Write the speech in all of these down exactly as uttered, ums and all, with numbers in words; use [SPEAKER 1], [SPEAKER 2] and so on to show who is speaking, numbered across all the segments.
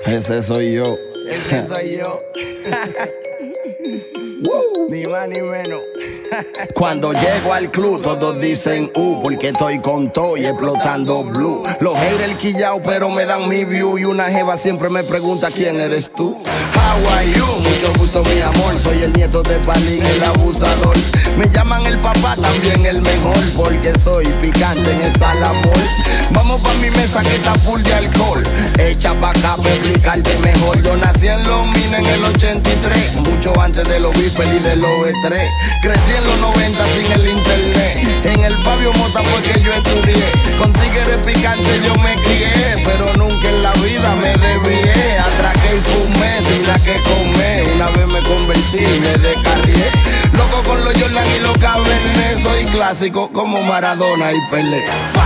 [SPEAKER 1] Ese soy yo.
[SPEAKER 2] Ese soy yo. Ni más ni menos.
[SPEAKER 1] Cuando llego al club todos dicen uh, porque estoy con todo y explotando blue. Los haters quillao pero me dan mi view. Y una jeva siempre me pregunta quién eres tú. How are you? Mucho gusto mi amor. Soy el nieto de Palín, el abusador. Me llaman el papá, también el mejor, porque soy picante en esa labor. Vamos pa' mi mesa que está full de alcohol. Echa pa' acá pa' explicarte mejor. Yo nací en los Minas en el ochenta y tres, mucho antes de los Beatles y de los E tres. Crecí en los noventa sin el internet. En el Fabio Mota fue que yo estudié. Con tigres picantes yo me crié, pero nunca en la vida me desvié. Atraqué y fumé sin la que comer. Una vez me convertí y me descarrié. Loco con los Jordan y los Cabernet. Soy clásico como Maradona y Pelé.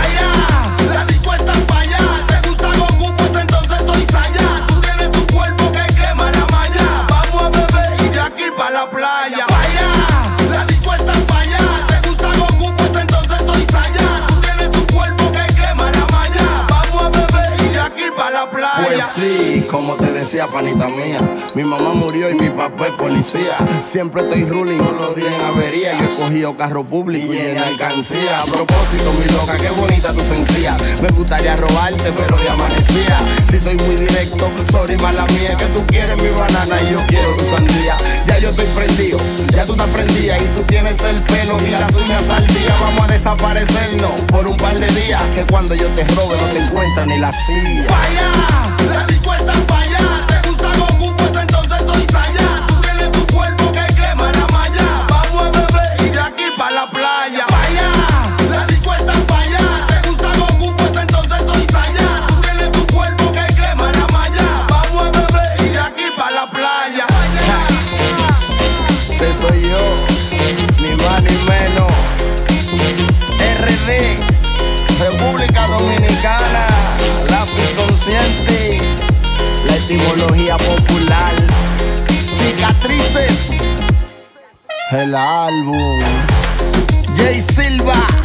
[SPEAKER 2] Falla, la disco está falla. ¿Te gusta Goku? Pues entonces soy Saya. Tú tienes tu cuerpo que quema la malla. Vamos a beber y de aquí pa' la playa. Falla, la disco está falla. ¿Te gusta Goku? Pues entonces soy Saya. Tú tienes tu cuerpo que quema la malla. Vamos a beber y de aquí pa' la playa.
[SPEAKER 1] Pues sí, como te decía, panita mía, mi mamá murió y mi papá es policía. Siempre estoy ruling todos los días en avería. Yo he cogido carro público y en alcancía. A propósito, mi loca, qué bonita tu sencilla. Me gustaría robarte, pero de amanecía. Si soy muy directo, sorry, mala mía. Que tú quieres mi banana y yo quiero tu sandía. Ya yo estoy prendido, ya tú estás prendida. Y tú tienes el pelo y las uñas al día. Vamos a desaparecernos por un par de días. Que cuando yo te robe no te encuentras ni la silla.
[SPEAKER 2] Falla, la disco está falla. ¿Te gusta Goku? Pues entonces soy Saya. Tú tienes tu cuerpo que quema la malla. Vamos a beber y de aquí pa' la playa. Falla, la disco está falla. ¿Te gusta Goku? Pues entonces soy Saya. Tú tienes tu cuerpo que quema la malla. Vamos a beber y de aquí pa' la playa.
[SPEAKER 1] Ese soy yo, ni más ni menos. R D, República Dominicana, lápiz consciente, la etimología popular, cicatrices, el álbum, Jay Silva.